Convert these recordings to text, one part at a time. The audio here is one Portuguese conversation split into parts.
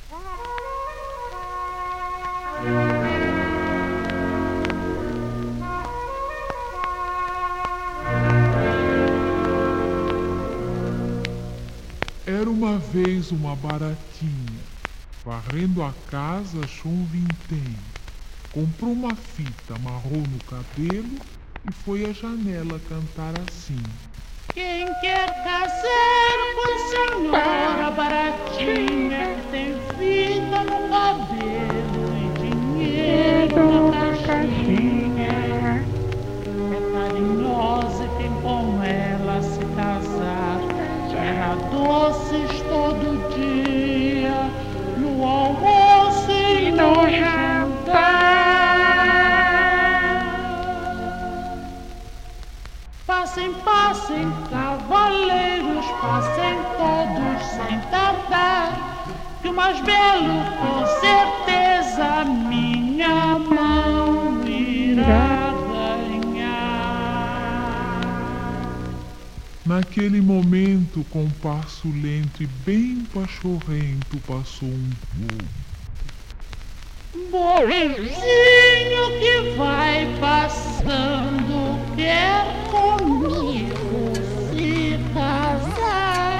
Era uma vez uma baratinha, varrendo a casa achou um vintém. Comprou uma fita, amarrou no cabelo e foi à janela cantar assim: quem quer casar com a senhora baratinha, que tem fita no cabelo e dinheiro na caixinha, é carinhosa e quem com ela se casar, será doces todo dia, no almoço e no jantar. Passem, passem, cavaleiros, passem todos sem tardar, que o mais belo com certeza minha mão irá ganhar. Naquele momento, com passo lento e bem pachorrento, passou um burrinho que vai passando, quer comigo se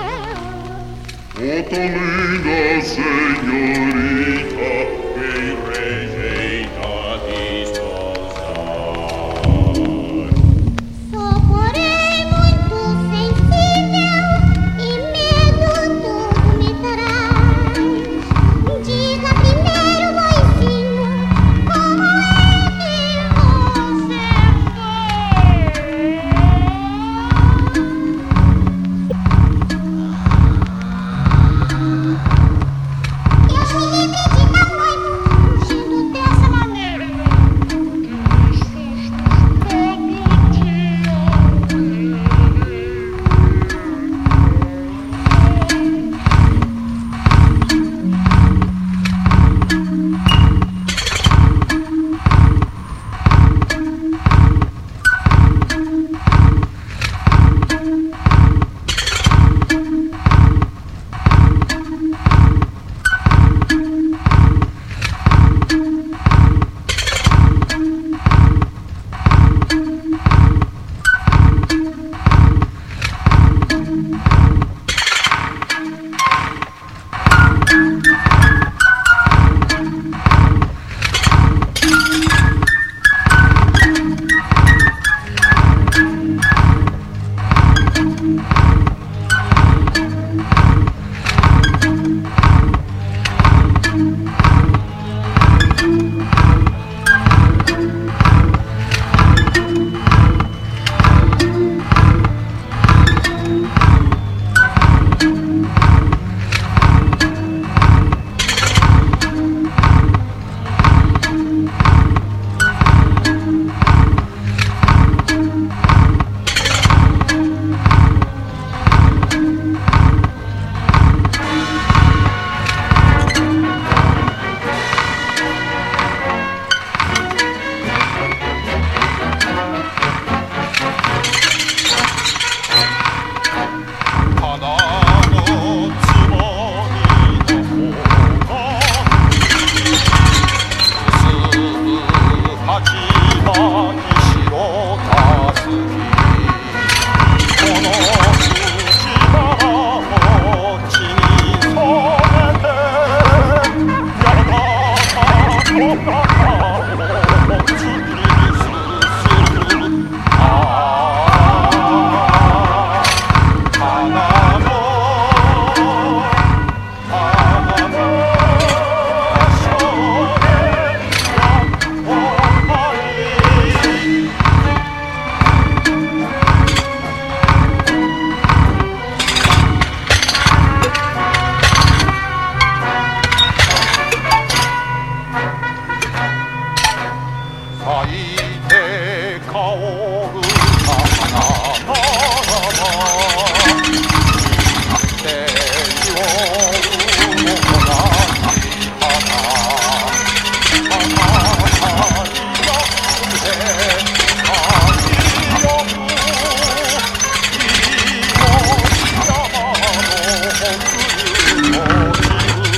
casar. Oh, tão linda senhorita, quem